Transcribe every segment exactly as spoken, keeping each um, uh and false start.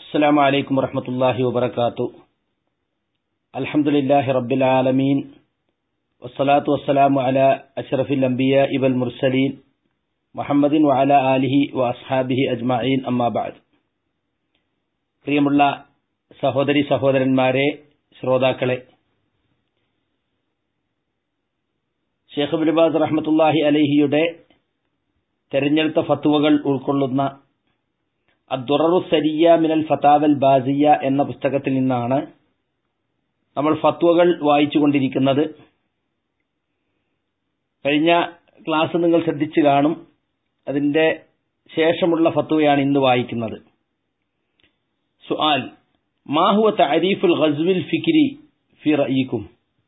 അസ്സലാമു അലൈക്കും വറഹ്മത്തുള്ളാഹി വബറകാതുഹു. അൽഹംദുലില്ലാഹി റബ്ബിൽ ആലമീൻ വസ്സലാത്തു വസ്സലാമു അലാ അഷ്റഫിൽ അംബിയാഇ വൽ മുർസലീൻ മുഹമ്മദിൻ വഅലാ ആലിഹി വഅസ്ഹാബിഹി അജ്മഈൻ. അമ്മാ ബഅദ്. പ്രിയമുള്ള സഹോദരി സഹോദരന്മാരെ, ശ്രോതാക്കളെ, ഷെയ്ഖ് ഇബ്നു ബാസ് റഹ്മത്തുള്ളാഹി അലൈഹിയുടെ തെരഞ്ഞെടുത്ത ഫത്വകൾ ഉൾക്കൊള്ളുന്ന അദ്ദുററു സരിയ മിനൽ ഫതാവൽ ബാസിയ എന്ന പുസ്തകത്തിൽ നിന്നാണ് നമ്മൾ ഫത്വകൾ വായിച്ചുകൊണ്ടിരിക്കുന്നത്. കഴിഞ്ഞ ക്ലാസ് നിങ്ങൾ ശ്രദ്ധിച്ചു കാണും. അതിന്റെ ശേഷമുള്ള ഫത്വയാണ് ഇന്ന് വായിക്കുന്നത്. സുആൽ: മാ ഹുവ തഅരീഫുൽ ഗസ്വിൽ ഫിക്രി ഫി റഅയിക്കും?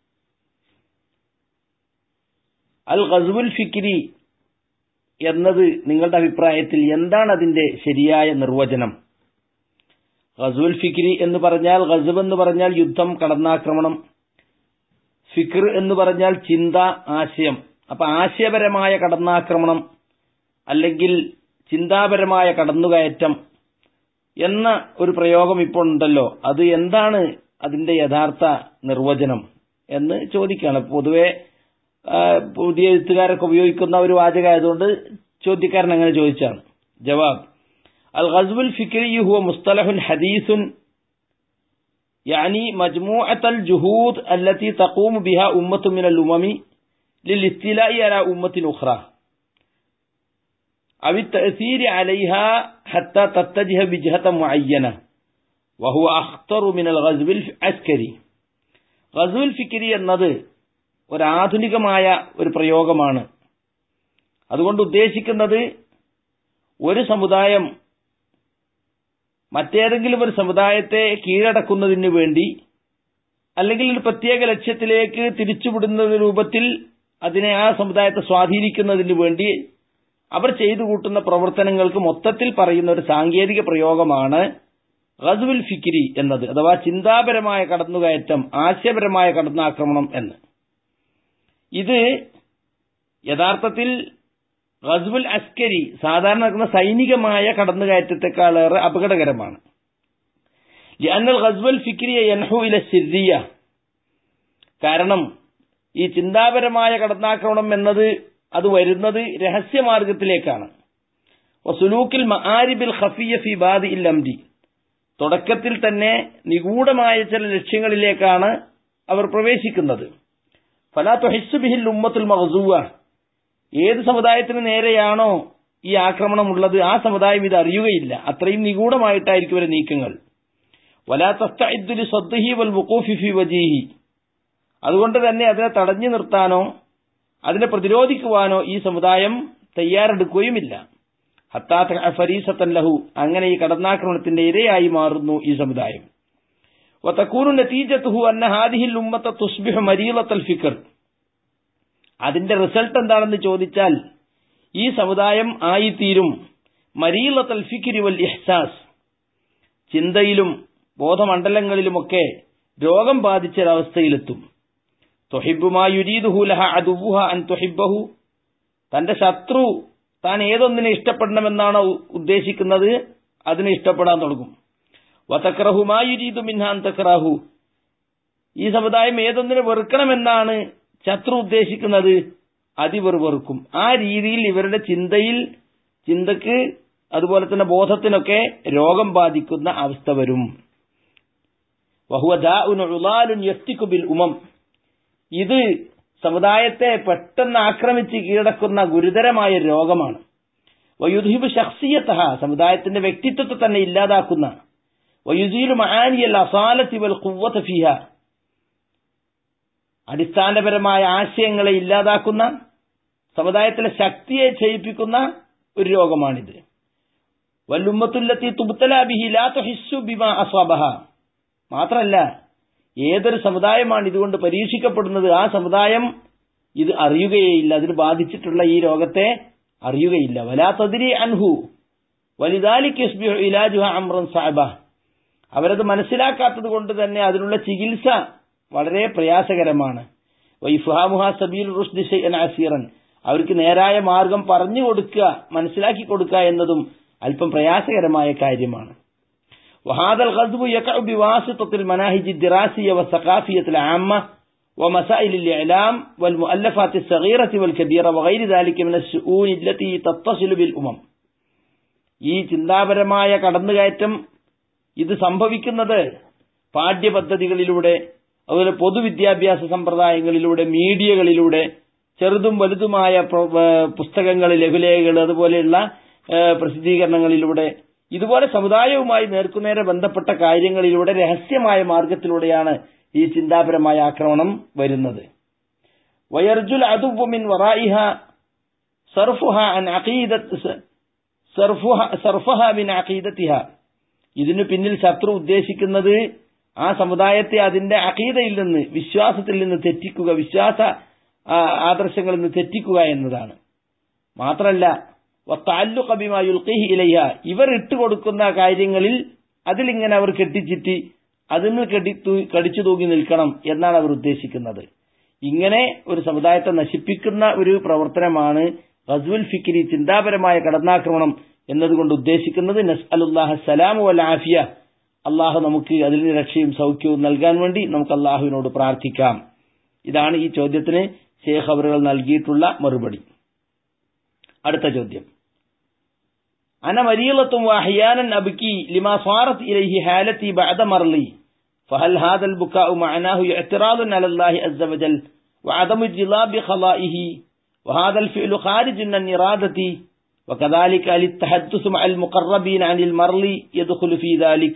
അൽ ഗസ്വുൽ ഫിക്രി എന്നത് നിങ്ങളുടെ അഭിപ്രായത്തിൽ എന്താണ് അതിന്റെ ശരിയായ നിർവചനം? ഗസ്വുൽ ഫിക്രി എന്ന് പറഞ്ഞാൽ, ഗസ്വ് എന്ന് പറഞ്ഞാൽ യുദ്ധം, കടന്നാക്രമണം. ഫിക്ർ എന്ന് പറഞ്ഞാൽ ചിന്ത, ആശയം. അപ്പൊ ആശയപരമായ കടന്നാക്രമണം അല്ലെങ്കിൽ ചിന്താപരമായ കടന്നുകയറ്റം എന്ന ഒരു പ്രയോഗം ഇപ്പോൾ ഉണ്ടല്ലോ, അത് എന്താണ് അതിന്റെ യഥാർത്ഥ നിർവചനം എന്ന് ചോദിക്കുകയാണ്. പൊതുവെ പുതിയ എഴുത്തുകാരൊക്കെ ഉപയോഗിക്കുന്ന ഒരു വാചകമായതുകൊണ്ട് ചോദ്യക്കാരൻ അങ്ങനെ ചോദിച്ചാണ്. ജവാബ്: അൽ ഗസ്വുൽ ഫിക്രി ഹുവ മുസ്തലഹുൻ ഹദീസുൻ യാനി മജ്മൂഅത്തുൽ ജുഹൂദ് അല്ലതി തഖൂമു ബിഹാ ഉമ്മത്തു മിനൽ ഉമമി ലിൽ ഇസ്തിലാഇ അലാ ഉമ്മത്തിൻ ഉഖ്റ അവ തഅസീരി അലൈഹാ ഹത്താ തത്തജിഹ ബിജ്ഹത മുഅയ്യന വഹുവ അഖ്തറു മിനൽ ഗസ്വിൽ അസ്കരി. ഗസ്വുൽ ഫിക്രി എന്നത് ഒരാധുനികമായ ഒരു പ്രയോഗമാണ്. അതുകൊണ്ട് ഉദ്ദേശിക്കുന്നത് ഒരു സമുദായം മറ്റേതെങ്കിലും ഒരു സമുദായത്തെ കീഴടക്കുന്നതിന് വേണ്ടി അല്ലെങ്കിൽ ഒരു പ്രത്യേക ലക്ഷ്യത്തിലേക്ക് തിരിച്ചുവിടുന്ന രൂപത്തിൽ അതിനെ, ആ സമുദായത്തെ സ്വാധീനിക്കുന്നതിന് വേണ്ടി അവർ ചെയ്തു കൂട്ടുന്ന പ്രവർത്തനങ്ങൾക്ക് മൊത്തത്തിൽ പറയുന്ന ഒരു സാങ്കേതിക പ്രയോഗമാണ് ഗസ്വുൽ ഫിക്രി എന്നത്, അഥവാ ചിന്താപരമായ കടന്നുകയറ്റം, ആശയപരമായ കടന്നാക്രമണം എന്ന്. ഇത് യഥാർത്ഥത്തിൽ ഗസ്വുൽ അസ്കരി, സാധാരണ നടക്കുന്ന സൈനികമായ കടന്നുകയറ്റത്തെക്കാളേറെ അപകടകരമാണ്. ലിഅന്നൽ ഗസ്വുൽ ഫിക്രിയ യൻഹു ഇല സിർരിയ. കാരണം ഈ ചിന്താപരമായ കടന്നാക്രമണം എന്നത് അത് വരുന്നത് രഹസ്യമാർഗത്തിലേക്കാണ്. വസുലൂക്കിൽ മആരിബിൽ ഖഫിയ്യ ഫി ബാദിഇൽ അംരി. തുടക്കത്തിൽ തന്നെ നിഗൂഢമായ ചില ലക്ഷ്യങ്ങളിലേക്കാണ് അവർ പ്രവേശിക്കുന്നത്. ഫലാ തുഹിസ്സു ബിഹിൽ ഉമ്മത്തുൽ മഗ്സൂവ. ഏത് സമുദായത്തിന് നേരെയാണോ ഈ ആക്രമണം ഉള്ളത്, ആ സമുദായം ഇത് അറിയുകയില്ല. അത്രയും നിഗൂഢമായിട്ടായിരിക്കും അവരുടെ നീക്കങ്ങൾ. വലാ തസ്തഇദ്ദു ലിസദ്ദിഹി വൽ വുഖൂഫി ഫി വജീഹി. അതുകൊണ്ട് തന്നെ അതിനെ തടഞ്ഞു നിർത്താനോ അതിനെ പ്രതിരോധിക്കുവാനോ ഈ സമുദായം തയ്യാറെടുക്കുകയുമില്ല. ഹത്താ ഫരീസത്തൻ ലഹു. അങ്ങനെ ഈ കടന്നാക്രമണത്തിന്റെ ഇരയായി മാറുന്നു ഈ സമുദായം. വതകൂനു നതീജതുഹു അന്ന ഹാദിഹിൽ ഉമ്മത തുസ്ബിഹു മരീളത്തൽ ഫിക്ർ. അതിന്റെ റിസൾട്ട് എന്താണെന്ന് ചോദിച്ചാൽ, ഈ സമുദായം ആയിത്തീരും മരീളത്തൽ ഫിക്രി വൽ ഇഹ്സാസ്. ചിന്തയിലും ബോധമണ്ഡലങ്ങളിലുമൊക്കെ രോഗം ബാധിച്ച ഒരവസ്ഥയിലെത്തും. തുഹിബ്ബു മാ യുരീദുഹു ലഹ അദുവുഹ അൻ തുഹിബ്ബഹു. തന്റെ ശത്രു താൻ ഏതൊന്നിനെ ഇഷ്ടപ്പെടണമെന്നാണോ ഉദ്ദേശിക്കുന്നത് അതിനെ ഇഷ്ടപ്പെടാൻ തുടങ്ങും. വതക്റഹു മാ യുരീദു മിൻഹാ അൻ തക്റഹു. ഈ സമുദായം ഏതൊന്നിനെ വെറുക്കണമെന്നാണ് ശത്രു ഉദ്ദേശിക്കുന്നത് അതിവർ വെറുക്കും. ആ രീതിയിൽ ഇവരുടെ ചിന്തയിൽ ചിന്തക്ക് അതുപോലെ തന്നെ ബോധത്തിനൊക്കെ രോഗം ബാധിക്കുന്ന അവസ്ഥ വരും. വഹുവ ദാഉൻ ഉളാലുൻ യഫ്തികു ബിൽ ഉമം. ഇത് സമുദായത്തെ പെട്ടെന്ന് ആക്രമിച്ച് കീഴടക്കുന്ന ഗുരുതരമായ രോഗമാണ്. വയുദ്ഹിബു ശഖ്സിയതഹ. സമുദായത്തിന്റെ വ്യക്തിത്വത്തെ തന്നെ ഇല്ലാതാക്കുന്ന. വയുസീലു മആനിയൽ അസാലതി വൽ ഖുവ്വത ഫിഹ. അടിസ്ഥാനപരമായ ആശയങ്ങളെ ഇല്ലാതാക്കുന്ന, സമുദായത്തിലെ ശക്തിയെ ക്ഷയിപ്പിക്കുന്ന ഒരു രോഗമാണിത്. വല്ലുമ്മത്തുല്ലത്തി തുബ്തലാ ബിഹി ലാ തുഹിസ്സു ബിമാ അസ്വബഹ. മാത്രമല്ല, ഏതൊരു സമുദായമാണ് ഇതുകൊണ്ട് പരീക്ഷിക്കപ്പെടുന്നത്, ആ സമുദായം ഇത് അറിയുകയില്ല, അതിന് ബാധിച്ചിട്ടുള്ള ഈ രോഗത്തെ അറിയുകയില്ല. വലാ തദ്രി അൻഹു വലിദാലിക യസ്ബിഹു ഇലാജുഹ അംറൻ സഅബ. അവരത് മനസ്സിലാക്കാത്തത് കൊണ്ട് തന്നെ അതിനുള്ള ചികിത്സ വളരെ പ്രയാസകരമാണ്. വൈഫഹാമുഹ സബീൽ റുഷ്ദി ശൈഅൻ അസീറൻ. അവർക്ക് നേരായ മാർഗം പറഞ്ഞു കൊടുക്കുക, മനസ്സിലാക്കി കൊടുക്കുക എന്നതും അല്പം പ്രയാസകരമായ കാര്യമാണ്. وهذا الغزو يقع بواسطة المناهج الدراسية والثقافية العامة ومسائل الإعلام والمؤلفات الصغيرة والكبيرة وغير ذلك من الشؤون التي تتصل بالأمم. ഈ ചിന്താപരമായ കടന്നുകയറ്റം ഇത് സംഭവിക്കുന്നത് പാഠ്യപദ്ധതികളിലൂടെ, അതുപോലെ പൊതുവിദ്യാഭ്യാസ സമ്പ്രദായങ്ങളിലൂടെ, മീഡിയകളിലൂടെ, ചെറുതും വലുതുമായ പുസ്തകങ്ങൾ, ലഘുലേഖകൾ, അതുപോലെയുള്ള പ്രസിദ്ധീകരണങ്ങളിലൂടെ, ഇതുപോലെ സമുദായവുമായി നേർക്കുനേരെ ബന്ധപ്പെട്ട കാര്യങ്ങളിലൂടെ, രഹസ്യമായ മാർഗത്തിലൂടെയാണ് ഈ ചിന്താപരമായ ആക്രമണം വരുന്നത്. വയർജുൽ അദുവ്വു മിൻ വറായിഹ സർഫുഹ അൻ അഖീദത്ത് സർഫുഹ സർഫഹ മിൻ അഖീദത്തിഹ. ഇതിനു പിന്നിൽ ശത്രു ഉദ്ദേശിക്കുന്നത് ആ സമുദായത്തെ അതിന്റെ അഖീദയിൽ നിന്ന്, വിശ്വാസത്തിൽ നിന്ന് തെറ്റിക്കുക, വിശ്വാസ ആദർശങ്ങളിൽ നിന്ന് തെറ്റിക്കുക എന്നതാണ്. മാത്രമല്ല വതഅല്ലുഖ ബിമാ യുൽഖീഹി ഇലൈഹ, ഇവർ ഇട്ടുകൊടുക്കുന്ന കാര്യങ്ങളിൽ അതിലിങ്ങനെ അവർ കെട്ടിച്ചിട്ട് അതിന് കടിച്ചു തൂങ്ങി നിൽക്കണം എന്നാണ് അവർ ഉദ്ദേശിക്കുന്നത്. ഇങ്ങനെ ഒരു സമുദായത്തെ നശിപ്പിക്കുന്ന ഒരു പ്രവർത്തനമാണ് ഗസ്വുൽ ഫിക്രി, ചിന്താപരമായ കടന്നാക്രമണം എന്നതുകൊണ്ട് ഉദ്ദേശിക്കുന്നത്. നസ്അലുല്ലാഹ സലാമു വൽ ആഫിയ, അള്ളാഹു നമുക്ക് അതിൽ നിന്ന് രക്ഷയും സൗഖ്യവും നൽകാൻ വേണ്ടി നമുക്ക് അള്ളാഹുവിനോട് പ്രാർത്ഥിക്കാം. ഇതാണ് ഈ ചോദ്യത്തിന് ശൈഖ് അവറുകൾ നൽകിയിട്ടുള്ള മറുപടി. അടുത്ത ചോദ്യം, അന മരീളത്തും വഅഹ്യാനൻ അബ്കി ലിമാ സാറത് ഇലൈഹി ഹാലതി ബഅദ മർളി ഫഹൽ ഹാദൽ ബുകാഉ മഅനാഹു ഇഅ്തിറാദുൻ അലല്ലാഹി അസ്സ വജൽ വഅദമു ജിലാബി ഖലാഇഹി വഹാദൽ ഫിഅലു ഖാരിജുൻ അൻ ഇറാദതി വകദാലിക ലിത്തഹദ്ദുസ് മഅൽ മുഖറബീന അനിൽ മർളി യദ്ഖുലു ഫീ ദാലിക്.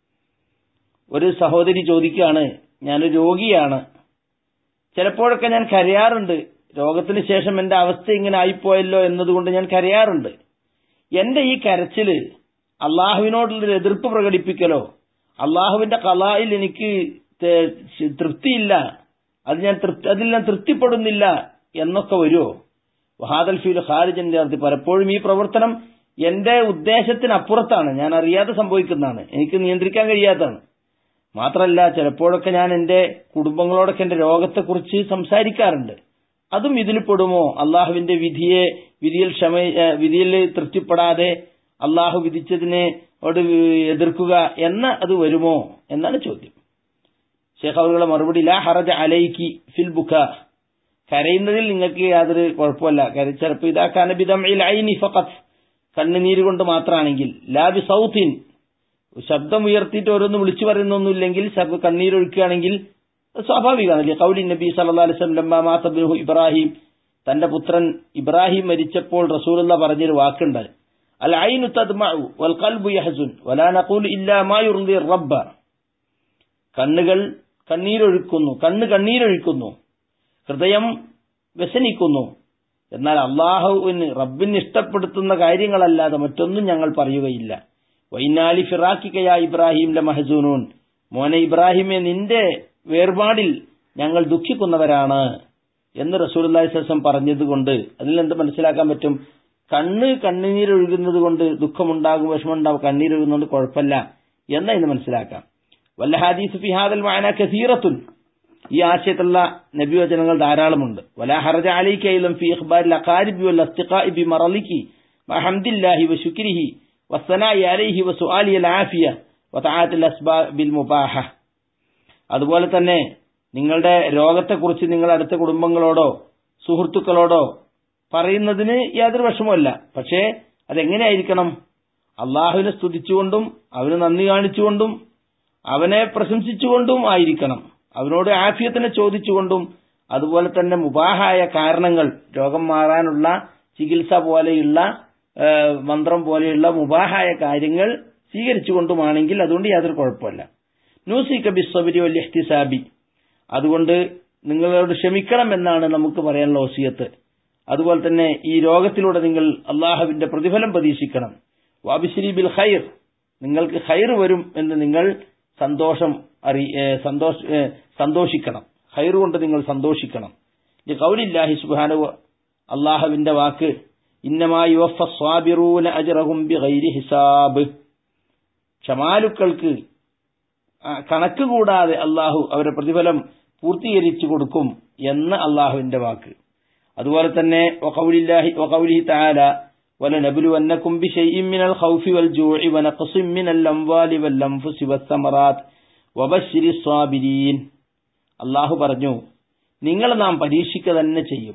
ഒരു സഹോദരി ചോദിക്കുകയാണ്, ഞാനൊരു രോഗിയാണ്, ചിലപ്പോഴൊക്കെ ഞാൻ കരയാറുണ്ട്. രോഗത്തിന് ശേഷം എന്റെ അവസ്ഥ ഇങ്ങനെ ആയിപ്പോയല്ലോ എന്നതുകൊണ്ട് ഞാൻ കരയാറുണ്ട്. എന്റെ ഈ കരച്ചില് അള്ളാഹുവിനോടുള്ളൊരു എതിർപ്പ് പ്രകടിപ്പിക്കലോ, അള്ളാഹുവിന്റെ ഖലായിൽ എനിക്ക് തൃപ്തിയില്ല, അത് ഞാൻ അതിൽ ഞാൻ തൃപ്തിപ്പെടുന്നില്ല എന്നൊക്കെ വരുമോ? വഹാദൽ ഫീൽ ഖാരിജൻ അർദി, പലപ്പോഴും ഈ പ്രവർത്തനം എന്റെ ഉദ്ദേശത്തിനപ്പുറത്താണ്, ഞാൻ അറിയാതെ സംഭവിക്കുന്നതാണ്, എനിക്ക് നിയന്ത്രിക്കാൻ കഴിയാത്തതാണ്. മാത്രമല്ല ചിലപ്പോഴൊക്കെ ഞാൻ എന്റെ കുടുംബങ്ങളോടൊക്കെ എന്റെ രോഗത്തെക്കുറിച്ച് സംസാരിക്കാറുണ്ട്. അതും ഇതിൽ പെടുമോ? അള്ളാഹുവിന്റെ വിധിയെ വിധിയിൽ ക്ഷമ വിധിയിൽ തൃപ്തിപ്പെടാതെ അള്ളാഹു വിധിച്ചതിനെ എതിർക്കുക എന്ന അത് വരുമോ എന്നാണ് ചോദ്യം. ശൈഖ് അവരുടെ മറുപടി, ലാ ഹറജ അലൈക്കി ഫിൽ ബുകാ, കരയുന്നതിൽ നിങ്ങൾക്ക് യാതൊരു കുഴപ്പമില്ല. ചിലപ്പോൾ ഇതാ കനബിദംഇൽ ഐനി ഫഖത്ത്, കണ്ണുനീര് കൊണ്ട് മാത്രമാണെങ്കിൽ, ലാ ബി സൗത്തിൻ, ശബ്ദം ഉയർത്തിയിട്ട് ഓരോന്ന് വിളിച്ചു പറയുന്നൊന്നുമില്ലെങ്കിൽ, കണ്ണീരൊഴുക്കുകയാണെങ്കിൽ സ്വാഭാവികമാണ്. ഖൗലി നബി സല്ലല്ലാഹു അലൈഹി വസല്ലം ലമ്മാ മാത ഇബ്നുഹു ഇബ്രാഹിം, തന്റെ പുത്രൻ ഇബ്രാഹിം മരിച്ചപ്പോൾ റസൂലുള്ള പറഞ്ഞൊരു വാക്കുണ്ട്, അൽ ഐനു തദ്മഉ വൽ ഖൽബു യഹ്സുൻ വലാ നഖൂലു ഇല്ലാ മാ യുർദി റബ്ബ. കണ്ണുകൾ കണ്ണീരൊഴുക്കുന്നു, കണ്ണ് കണ്ണീരൊഴുക്കുന്നു, ഹൃദയം വ്യസനിക്കുന്നു, എന്നാൽ അള്ളാഹുവിന് റബ്ബിന് ഇഷ്ടപ്പെടുത്തുന്ന കാര്യങ്ങളല്ലാതെ മറ്റൊന്നും ഞങ്ങൾ പറയുകയില്ല. വൈനാലി ഫിറാഖിക ഇബ്രാഹിം ലമഹ്സൂനൂൻ, മോനെ ഇബ്രാഹിമെ നിന്റെ വേർപാടിൽ ഞങ്ങൾ ദുഃഖിക്കുന്നവരാണ് എന്ന് റസൂലുള്ളാഹി സ്വല്ലല്ലാഹു അലൈഹി വസല്ലം പറഞ്ഞതുകൊണ്ട് അതിൽ എന്ത് മനസ്സിലാക്കാൻ പറ്റും? കണ്ണ് കണ്ണീരൊഴുകുന്നത് കൊണ്ട് ദുഃഖമുണ്ടാകും, വിഷമമുണ്ടാകും, കണ്ണീരൊഴുകുന്നതുകൊണ്ട് കുഴപ്പമില്ല എന്ന് ഇന്ന് മനസ്സിലാക്കാം. വല്ല ഹദീസ് ഫി ഹാദൽ മഅന കസീറത്തുൻ, ഈ ആശയത്തുള്ള നബിവചനങ്ങൾ ധാരാളമുണ്ട്. വലാ ഹറജ അലൈക അയ്ലൻ ഫി ഇഖ്ബാരിൽ അഖാരിബി വൽ അസ്തിഖാഇ ബി മറലികി വഹംദില്ലാഹി വശുക്രിഹി വസ്സനാഇ അലൈഹി വസുആലി അൽ ആഫിയ വതആത്തുൽ അസ്ബാബിൽ മുബാഹ. അതുപോലെ തന്നെ നിങ്ങളുടെ രോഗത്തെക്കുറിച്ച് നിങ്ങൾ അടുത്ത കുടുംബങ്ങളോടോ സുഹൃത്തുക്കളോടോ പറയുന്നതിന് യാതൊരു വിഷമവുമില്ല. പക്ഷേ അതെങ്ങനെയായിരിക്കണം? അള്ളാഹുവിനെ സ്തുതിച്ചുകൊണ്ടും അവന് നന്ദി കാണിച്ചുകൊണ്ടും അവനെ പ്രശംസിച്ചുകൊണ്ടും ആയിരിക്കണം. അവനോട് ആഫിയത്തിനെ ചോദിച്ചുകൊണ്ടും, അതുപോലെ തന്നെ മുബാഹായ കാരണങ്ങൾ, രോഗം മാറാനുള്ള ചികിത്സ പോലെയുള്ള മന്ത്രം പോലെയുള്ള മുബാഹായ കാര്യങ്ങൾ സ്വീകരിച്ചുകൊണ്ടുമാണെങ്കിൽ അതുകൊണ്ട് യാതൊരു കുഴപ്പമില്ല. നൂസിക ബിസ്സബ്രി വൽ ഇഹ്തിസാബി, അതുകൊണ്ട് നിങ്ങളോട് ക്ഷമിക്കണം എന്നാണ് നമുക്ക് പറയാനുള്ള വസിയത്ത്. അതുപോലെ തന്നെ ഈ രോഗത്തിലൂടെ നിങ്ങൾ അള്ളാഹുവിന്റെ പ്രതിഫലം പ്രതീക്ഷിക്കണം. വബിശ്രി ബിൽ ഖൈർ, നിങ്ങൾക്ക് ഖൈർ വരും എന്ന് നിങ്ങൾ സന്തോഷം അറി സന്തോഷ സന്തോഷിക്കണം. ഖൈർ കൊണ്ട് നിങ്ങൾ സന്തോഷിക്കണം. ഈ ഖൗലില്ലാഹി സുബ്ഹാനഹു, അള്ളാഹുവിന്റെ വാക്ക്, ഇന്നമാ യുവഫ്ഫസ് സ്വാബിറൂന അജ്റഹും ബിഗൈരി ഹിസാബ്, ക്ഷമാലുക്കൾക്ക് കണക്ക് കൂടാതെ അള്ളാഹു അവരുടെ പ്രതിഫലം പൂർത്തീകരിച്ചു കൊടുക്കും എന്ന് അള്ളാഹുവിന്റെ വാക്ക്. അതുപോലെ തന്നെ വഖൗലില്ലാഹി വഖൗലിഹി തആല വലനബ്ലുവന്നകും ബിശൈഇൻ മിനൽ ഖൗഫി വൽ ജൂഇ വനഖ്സിൻ മിനൽ അംവാലി വൽ അൻഫുസി വസ്സമറാത്ത് വബശ്ശിരിസ് സ്വാബിരീൻ. അല്ലാഹു പറഞ്ഞു, നിങ്ങൾ നാം പരീക്ഷിക്കുക തന്നെ ചെയ്യും.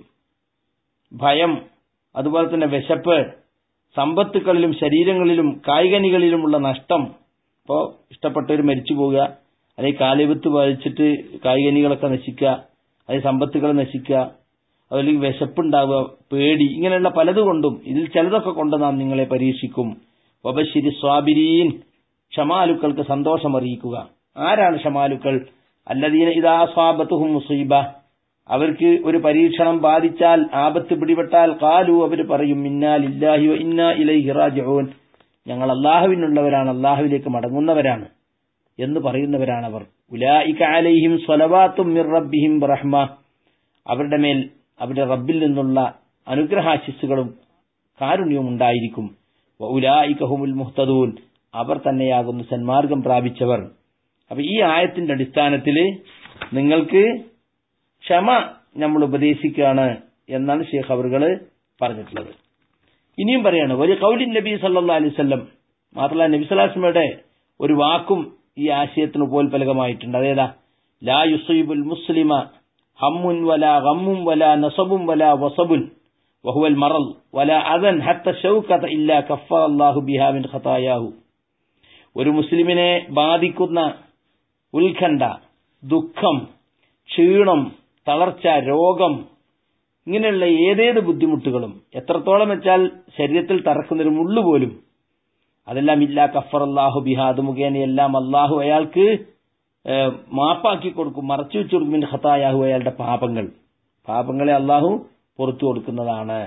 ഭയം, അതുപോലെ തന്നെ വിശപ്പ്, സമ്പത്തുക്കളിലും ശരീരങ്ങളിലും കായികനികളിലുമുള്ള നഷ്ടം. ഇപ്പോൾ ഇഷ്ടപ്പെട്ടവർ മരിച്ചു പോവുക, അല്ലെങ്കിൽ കാലിബത്ത് ബാധിച്ചിട്ട് കായികനികളൊക്കെ നശിക്കുക, അല്ലെങ്കിൽ സമ്പത്തുകൾ നശിക്കുക, അതല്ലെങ്കിൽ വിശപ്പുണ്ടാവുക, പേടി, ഇങ്ങനെയുള്ള പലതുകൊണ്ടും ഇതിൽ ചിലതൊക്കെ കൊണ്ട് നാം നിങ്ങളെ പരീക്ഷിക്കും. വബശ്ശിരി സ്വാബിരീൻ, ക്ഷമാലുക്കൾക്ക് സന്തോഷം അറിയിക്കുക. ആരാണ് ക്ഷമാലുക്കൾ? അല്ലദീന ഇദാ അസ്വാബത്തുഹും മുസീബ, അവർക്ക് ഒരു പരീക്ഷണം ബാധിച്ചാൽ, ആപത്ത് പിടിപെട്ടാൽ, ഖാലു, അവർ പറയും, ഇന്നാ ലില്ലാഹി വ ഇന്നാ ഇലൈഹി റാജിഊൻ, ഞങ്ങൾ അല്ലാഹുവിനുള്ളവരാണ്, അല്ലാഹുവിലേക്ക് മടങ്ങുന്നവരാണ് എന്ന് പറയുന്നവരാണവർ. ഉലൈക അലൈഹിം സ്വലവാത്തും മിർ റബ്ബിഹിം റഹ്മ, അവരുടെ മേൽ അവരുടെ റബ്ബിൽ നിന്നുള്ള അനുഗ്രഹാശിസ്സുകളും കാരുണ്യവും ഉണ്ടായിരിക്കും. വ ഉലൈക ഹുമുൽ മുഹ്തദൂൻ, അവർ തന്നെയാകുന്നു സന്മാർഗം പ്രാപിച്ചവർ. അപ്പൊ ഈ ആയത്തിന്റെ അടിസ്ഥാനത്തിൽ നിങ്ങൾക്ക് ക്ഷമ നമ്മൾ ഉപദേശിക്കുകയാണ് എന്നാണ് ഷേഖ് അവറുകൾ പറഞ്ഞിട്ടുള്ളത്. ഇനിയും പറയാണ്, ഒരു ഖൗലിൻ നബി സല്ലല്ലാഹു അലൈഹി വസല്ലം, മാത്രമല്ല നബി സല്ലല്ലാഹു അലൈഹി വസല്ലമയുടെ ഒരു വാക്കും ഈ ആശയത്തിന് ഉപോൽപലകമായിട്ടുണ്ട്. അതേതാ? ലാ യുസീബുൽ മുസ്ലിമ ഹമ്മുൻ വലാ ഗമ്മുൻ വലാ നസബുൻ വലാ വസബുൻ വഹുവൽ മറൽ വലാ അദൻ ഹത്ത ശൗകത ഇല്ലാ കഫറല്ലാഹു ബിഹാ മിൻ ഖതായാഹു. ഒരു മുസ്ലിമിനെ ബാധിക്കുന്ന ഉത്കണ്ഠ, ദുഃഖം, ക്ഷീണം, തളർച്ച, രോഗം, ഇങ്ങനെയുള്ള ഏതേത് ബുദ്ധിമുട്ടുകളും, എത്രത്തോളം വെച്ചാൽ ശരീരത്തിൽ തറക്കുന്നൊരു മുള്ളു പോലും, അതെല്ലാം ഇല്ലാ കഫറല്ലാഹു ബിഹാ, അത് മുഖേനയെല്ലാം അള്ളാഹു അയാൾക്ക് മാപ്പാക്കി കൊടുക്കും, മറച്ചു വെച്ചു കൊടുക്കും. മിൻ ഖതായാഹു, അയാളുടെ പാപങ്ങൾ, പാപങ്ങളെ അള്ളാഹു പുറത്തു കൊടുക്കുന്നതാണ്.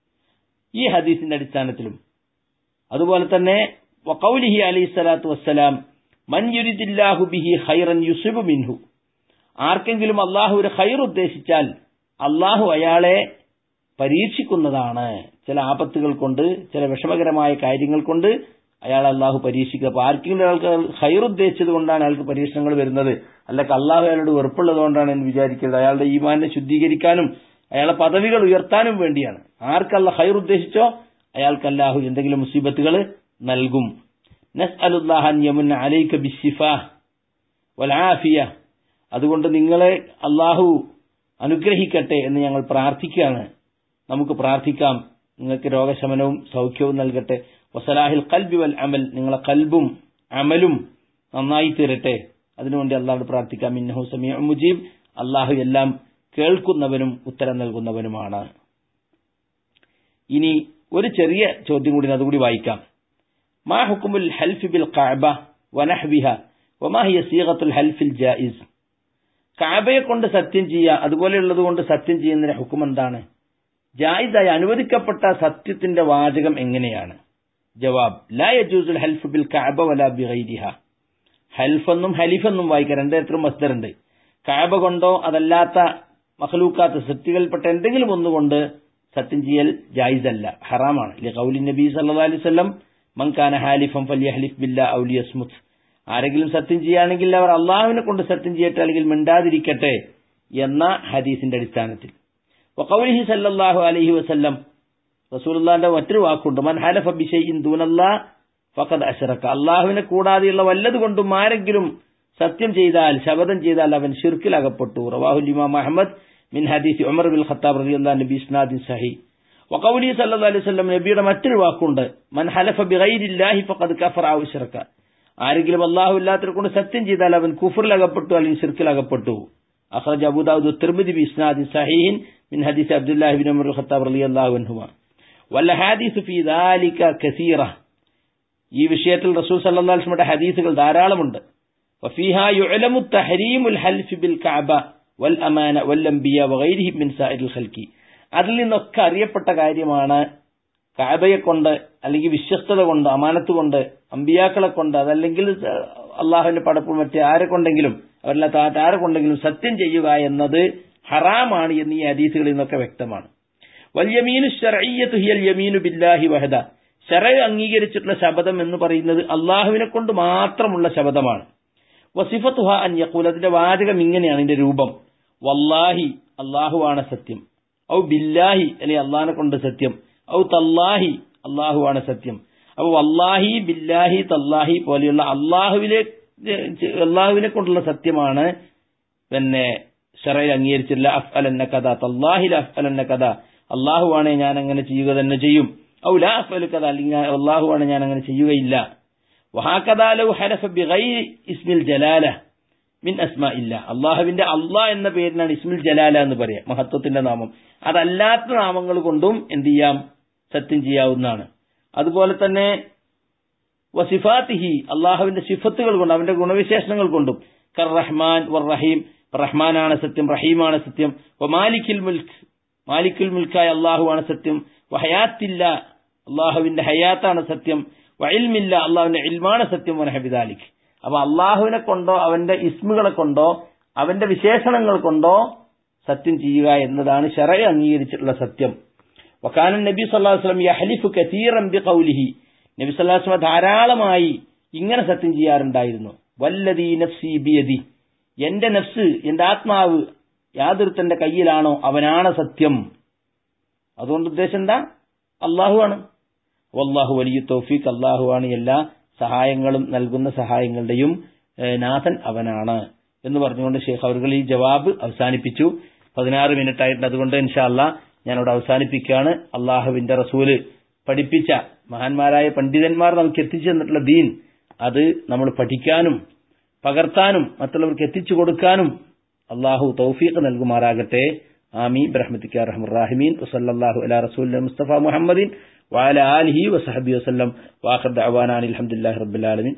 ഈ ഹദീസിന്റെ അടിസ്ഥാനത്തിലും അതുപോലെ തന്നെ വഖൗലിഹി അലൈഹി സ്വലാത്തു വസ്സലാം, മൻ യുരിദില്ലാഹു ബിഹി ഖൈറൻ യുസിബു മിൻഹു, ആർക്കെങ്കിലും അള്ളാഹു ഒരു ഖൈർ ഉദ്ദേശിച്ചാൽ അള്ളാഹു അയാളെ പരീക്ഷിക്കുന്നതാണ്. ചില ആപത്തുകൾ കൊണ്ട്, ചില വിഷമകരമായ കാര്യങ്ങൾ കൊണ്ട് അയാൾ അള്ളാഹു പരീക്ഷിക്കുക. അപ്പൊ ആർക്കെങ്കിലും അയാൾക്ക് ഖൈർ ഉദ്ദേശിച്ചത് കൊണ്ടാണ് അയാൾക്ക് പരീക്ഷണങ്ങൾ വരുന്നത്, അല്ലെങ്കിൽ അള്ളാഹു അയാളോട് വെറുപ്പുള്ളത് കൊണ്ടാണ് എന്ന് വിചാരിക്കരുത്. അയാളുടെ ഈമാനെ ശുദ്ധീകരിക്കാനും അയാളെ പദവികൾ ഉയർത്താനും വേണ്ടിയാണ്. ആർക്കല്ല ഖൈർ ഉദ്ദേശിച്ചോ അയാൾക്ക് അല്ലാഹു എന്തെങ്കിലും മുസീബത്തുകൾ നൽകും. നസ്അലുല്ലാഹ അൻ യമുന്ന അലൈക ബിശ്ശിഫാ വൽ ആഫിയ, അതുകൊണ്ട് നിങ്ങളെ അല്ലാഹു അനുഗ്രഹിക്കട്ടെ എന്ന് ഞങ്ങൾ പ്രാർത്ഥിക്കുകയാണ്. നമുക്ക് പ്രാർത്ഥിക്കാം, നിങ്ങൾക്ക് രോഗശമനവും സൗഖ്യവും നൽകട്ടെ. വസലാഹിൽ ഖൽബി വൽ അമൽ, നിങ്ങളെ ഖൽബും അമലും നന്നായി തീരട്ടെ, അതിനുവേണ്ടി അല്ലാഹുവോട് പ്രാർത്ഥിക്കാം. ഇന്നഹു സമീഉൻ മുജീബ്, അല്ലാഹു എല്ലാം കേൾക്കുന്നവനും ഉത്തരം നൽകുന്നവനുമാണ്. ഇനി ഒരു ചെറിയ ചോദ്യം കൂടി അതുകൂടി വായിക്കാം. മാ ഹുക്മുൽ ഹൽഫി ബിൽ കഅബ വനഹ്വിഹ വമാ ഹിയ സീഗത്തുൽ ഹൽഫിൽ ജായിസ്. കഅബയെ കൊണ്ട് സത്യം ചെയ്യുക, അതുപോലെയുള്ളത് കൊണ്ട് സത്യം ചെയ്യുന്നതിന്റെ ഹുക്ം എന്താണ്? ജായിസായി അനുവദിക്കപ്പെട്ട സത്യത്തിന്റെ വാചകം എങ്ങനെയാണ്? ജവാബ്, ലാ യജൂസുൽ ഹൽഫ് ബിൽ കഅബ വലാ ബിഗൈരിഹ. ഹൽഫ് എന്നും ഹലിഫ് എന്നും വായിക്കാം, രണ്ടു തരത്തിലും മസ്ദറുണ്ട്. കഅബ കൊണ്ടോ അതല്ലാത്ത മഖ്ലൂക്കാത്ത് സൃഷ്ടികളിൽപ്പെട്ട എന്തെങ്കിലും ഒന്നുകൊണ്ട് സത്യം ചെയ്യൽ ജായിസല്ല, ഹറാമാണ്. ലിഖൗലി നബി സല്ലല്ലാഹു അലൈഹി വസല്ലം, മൻ കാന ഹാലിഫൻ ഫൽയഹ്ലിഫ് ബില്ലാഹി ഔ ലിയസ്മുത്. ആരെങ്കിലും സത്യം ചെയ്യുകയാണെങ്കിൽ അവർ അള്ളാഹുവിനെ കൊണ്ട് സത്യം ചെയ്യട്ടെ, അല്ലെങ്കിൽ മിണ്ടാതിരിക്കട്ടെ എന്ന ഹദീസിന്റെ അടിസ്ഥാനത്തിൽ. വഖൗലിഹി സല്ലല്ലാഹു അലൈഹി വസല്ലം, റസൂലുള്ളാഹിന്റെ മറ്റൊരു വാക്കുണ്ട്, മൻ ഹലഫ ബിശൈഇൻ ദൂനല്ലാഹ് ഫഖദ് അശ്റക. അള്ളാഹുവിനെ കൂടാതെയുള്ള വല്ലതുകൊണ്ടും ആരെങ്കിലും സത്യം ചെയ്താൽ, ശപഥം ചെയ്താൽ അവൻ ശിർക്കിൽ അകപ്പെട്ടു. റവാഹുൽ ഇമാം അഹ്മദ് മിൻ ഹദീസ് ഉമർ ബിൻ ഖത്താബ് റളിയല്ലാഹു അൻഹു ബിസ്നാദിൻ സഹീഹ്. വഖൗലിഹി സല്ലല്ലാഹു അലൈഹി വസല്ലം, നബിയുടെ മറ്റൊരു വാക്കുണ്ട്, മൻ ഹലഫ ബിഗൈരില്ലാഹി ഫഖദ് കഫറ ഔ അശ്റക. ആരെങ്കിലും അല്ലാഹു അല്ലാത്തവരെ കൊണ്ട് സത്യം ചെയ്താൽ അവൻ കുഫറിൽ അകപ്പെട്ടു, അല്ലെങ്കിൽ ശിർക്കിൽ അകപ്പെട്ടു. അഖ്റജ അബൂ ദാവൂദ് തിർമിദി ബിസ്നാദിൻ സഹീഹിൻ മിൻ ഹദീസ് അബ്ദുല്ലാഹി ബിൻ ഉമർ ബിൻ ഖത്താബ് റളിയല്ലാഹു അൻഹുമാ. വൽ ഹദീസ് ഫീ ദാലിക കസീറ. ഈ വിഷയത്തിൽ റസൂൽ സല്ലല്ലാഹു അലൈഹി വസല്ലമയുടെ ഹദീസുകൾ ധാരാളമുണ്ട്. വഫീഹാ യുഅലമു തഹരീമുൽ ഹൽഫി ബിൽ കഅബ വൽ അമാന വൽ അംബിയ വഗൈരിഹിം മിൻ സാഇരിൽ ഖൽഖി. അതിൽ നിന്നൊക്കെ അറിയപ്പെട്ട കാര്യമാണ് കഅബയെ കൊണ്ട്, അല്ലെങ്കിൽ വിശ്വസ്തത കൊണ്ട്, അമാനത്ത് കൊണ്ട്, അമ്പിയാക്കളെ കൊണ്ട്, അതല്ലെങ്കിൽ അള്ളാഹുവിന്റെ പടപ്പോൾ മറ്റേ ആരെ കൊണ്ടെങ്കിലും, അവരല്ലാത്ത ആരെ കൊണ്ടെങ്കിലും സത്യം ചെയ്യുക എന്നത് ഹറാമാണ് എന്ന് ഈ ഹദീസുകളിൽ നിന്നൊക്കെ വ്യക്തമാണ്. വൽ യമീനു ശർഇയ്യതു ഹിയൽ യമീനു ബില്ലാഹി വഹദ. ശറഅ് അംഗീകരിച്ചിട്ടുള്ള ശപഥം എന്ന് പറയുന്നത് അള്ളാഹുവിനെ കൊണ്ട് മാത്രമുള്ള ശപഥമാണ്. വസിഫത്തുഹ അൻ യഖൂൽ, അതിന്റെ വാചകം ഇങ്ങനെയാണ്, ഇതിന്റെ രൂപം, വല്ലാഹി, അള്ളാഹുവാണ് സത്യം, ഔ ബില്ലാഹി, അല്ലെ അള്ളാഹിനെ കൊണ്ട് സത്യം, ഔ തല്ലാഹി, അള്ളാഹുവാണ് സത്യം. അപ്പൊ വല്ലാഹി ബില്ലാഹി തല്ലാഹി പോലെയുള്ള അള്ളാഹുവിലെ അള്ളാഹുവിനെ കൊണ്ടുള്ള സത്യമാണ് പിന്നെ ശറയിൽ അംഗീകരിച്ചില്ല. അഫ് അലന്ന കഥ തല്ലാഹിൽ അഫ് അലന്ന കഥ, അള്ളാഹുവാണ് ഞാൻ അങ്ങനെ ചെയ്യുക തന്നെ ചെയ്യും. ഔ ലാ അഫ് അലു കഥ, അല്ലെങ്കിൽ അള്ളാഹുവാണ് ഞാൻ അങ്ങനെ ചെയ്യുകയില്ല. വഹാകദാ ലൗ ഹലഫ ബിഗൈരി ഇസ്മിൽ ജലാല മിൻ അസ്മാ ഇല്ല, അള്ളാഹുവിന്റെ അള്ളാഹ് എന്ന പേരിനാണ് ഇസ്മിൽ ജലാല എന്ന് പറയാം, മഹത്വത്തിന്റെ നാമം. അതല്ലാത്ത നാമങ്ങൾ കൊണ്ടും എന്ത് ചെയ്യാം, സത്യം ചെയ്യാവുന്നതാണ്. അതുപോലെ തന്നെ വസിഫാത്തിഹി, അള്ളാഹുവിന്റെ സിഫത്തുകൾ കൊണ്ട്, അവന്റെ ഗുണവിശേഷണങ്ങൾ കൊണ്ടും, കർ റഹ്മാൻ വർ റഹീം, റഹ്മാനാണ് സത്യം, റഹീമാണ് സത്യം. വ മാലിക്കുൽ മുൽക്ക്, മാലിക്കുൽ മുൽക്കായ അള്ളാഹുവാണ് സത്യം. വഹയാത്തില്ല, അള്ളാഹുവിന്റെ ഹയാത്താണ് സത്യം. വ ഇൽമില്ല, അള്ളാഹുവിന്റെ ഇൽമാണ് സത്യം. വനഹബിദാലിക്, അപ്പൊ അള്ളാഹുവിനെ കൊണ്ടോ അവന്റെ ഇസ്മുകളെ കൊണ്ടോ അവന്റെ വിശേഷണങ്ങൾ കൊണ്ടോ സത്യം ചെയ്യുക എന്നതാണ് ശറഅ് അംഗീകരിച്ചിട്ടുള്ള സത്യം. വകാന നബി സല്ലല്ലാഹു അലൈഹി വസല്ലം യഹ്ലിഫു കതീറൻ ബിഖൗലിഹി, നബി സല്ലല്ലാഹു അലൈഹി വസല്ലം ധാരാളമായി ഇങ്ങനെ സത്യം ചെയ്യാറുണ്ടായിരുന്നു. വല്ലദീ നഫ്സി ബിയദി, എന്റെ നഫ്സ്, എന്റെ ആത്മാവ് യാതൊരുത്തന്റെ കയ്യിലാണോ അവനാണ് സത്യം. അതുകൊണ്ട് ഉദ്ദേശം എന്താ, അള്ളാഹുവാണ്. വല്ലാഹു വലിയ തൗഫീഖ്, അള്ളാഹുവാണ് എല്ലാ സഹായങ്ങളും നൽകുന്ന സഹായങ്ങളുടെയും നാഥൻ അവനാണ് എന്ന് പറഞ്ഞുകൊണ്ട് ഷെയ്ഖ് അവர்கள் ഈ ജവാബ് അവസാനിപ്പിച്ചു. പതിനാറ് മിനിറ്റ് ആയിട്ടുണ്ട്, അതുകൊണ്ട് ഇൻഷാ അല്ലാഹ് ഞാനവിടെ അവസാനിപ്പിക്കുകയാണ്. അള്ളാഹുവിന്റെ റസൂല് പഠിപ്പിച്ച മഹാന്മാരായ പണ്ഡിതന്മാർ നമുക്ക് എത്തിച്ചു തന്നിട്ടുള്ള ദീൻ, അത് നമ്മൾ പഠിക്കാനും പകർത്താനും മറ്റുള്ളവർക്ക് എത്തിച്ചു കൊടുക്കാനും അള്ളാഹു തൗഫീഖ് നൽകുമാറാകട്ടെ. ആമീൻ ബിറഹ്മതിക യാ അർഹമർ റഹീമീൻ. വസല്ലല്ലാഹു അലാ റസൂലിന മുസ്തഫ മുഹമ്മദിൻ വഅലാ ആലിഹി വസഹബിഹി വസല്ലം. വആഖിറു ദഅവാനാ അൽഹംദുലില്ലാഹി റബ്ബിൽ ആലമീൻ.